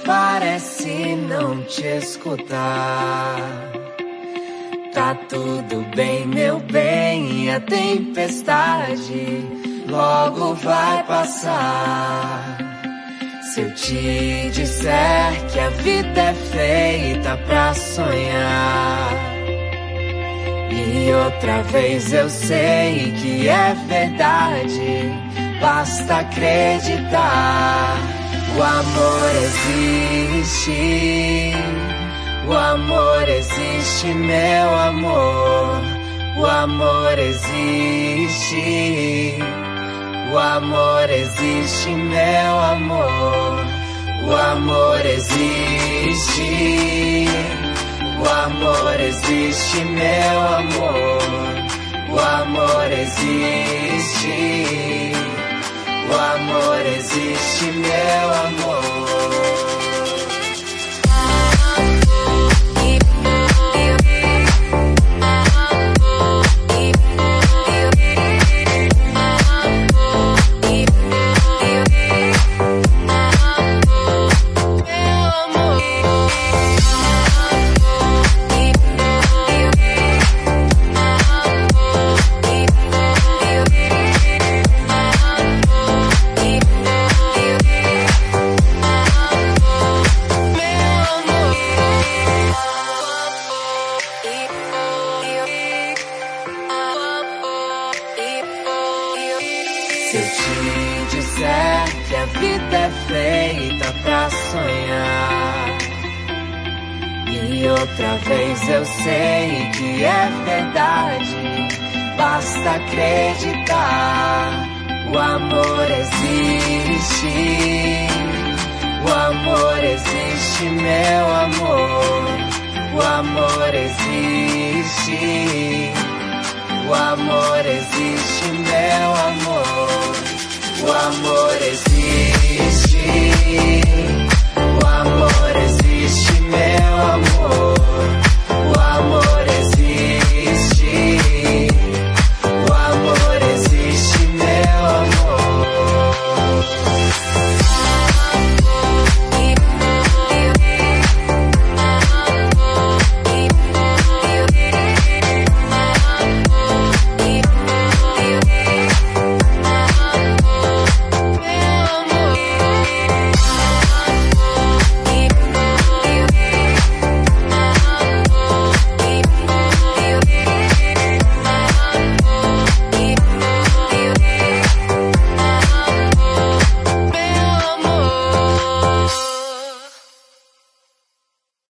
parece não te escutar. Tá tudo bem, meu bem, a tempestade logo vai passar. Se eu te disser que a vida é feita pra sonhar, e outra vez eu sei que é verdade, basta acreditar. O amor existe, o amor existe, meu amor. O amor existe, o amor existe, meu amor. O amor existe, o amor existe, meu amor. O amor existe, o amor existe, meu amor. Se eu te disser que a vida é feita pra sonhar, e outra vez eu sei que é verdade, basta acreditar. O amor existe, o amor existe, meu amor. O amor existe, o amor existe, meu amor. O amor